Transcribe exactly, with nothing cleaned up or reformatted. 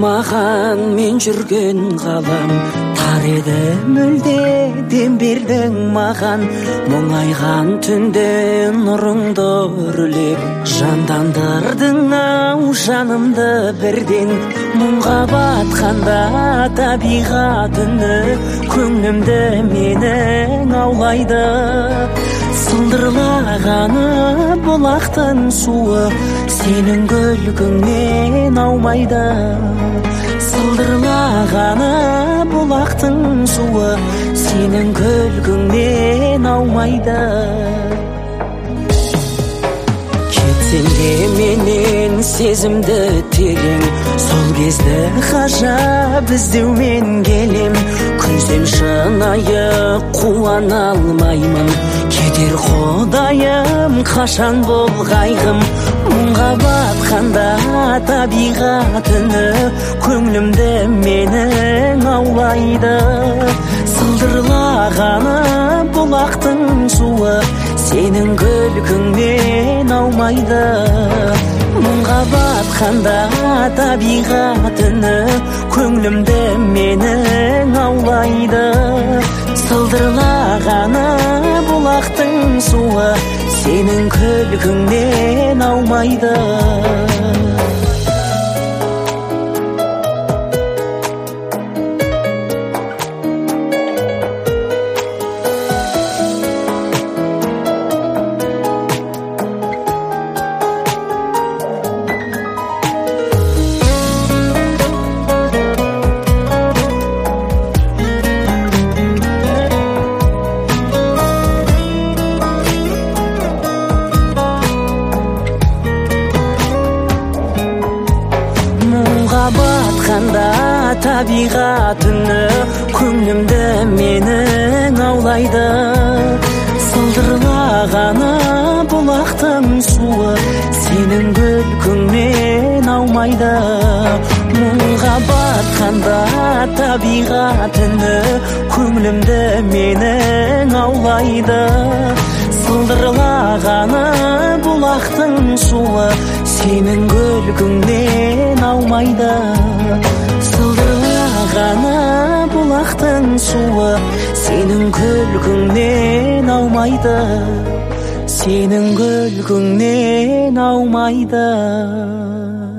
маған мен жүрген ғалам тар еді мүлде дем бердің маған мұңайған түнде нұрыңды үрлеп жандандырдың ау жанымды бірден мұңға батқанда табиғат үні көңілімді менің аулайды сылдырлағаны бұлақтың суы сенің күлкіңнен аумайды сылдырлағаны бұлақтың суы сенің күлкіңнен аумайды кетсең де менен сезімді терең сол кезді ғажап іздеумен келем күнсем шынайы қуана алмаймын кетер құдайым қашан бұл қайғым мұңға батқанда табиғат үні көңілімді менің аулайды сылдырлағаны бұлақтың суы сенің күлкіңнен аумайды мұңға батқанда табиғат үні көңілімді менің аулайды сылдырлағаны бұлақтың суы сенің күлкіңнен аумайды батқанда табиғат үні көңілімді менің аулайды сылдырлағаны бұлақтың суы сенің күлкіңнен аумайды мұңға батқанда табиғат үні көңілімді менің аулайды сылдырлағаны бұлақтың суы сенің күлкіңнен аумайды сылдырлағаны бұлақтың суы сенің күлкіңнен аумайды сенің күлкіңнен аумайды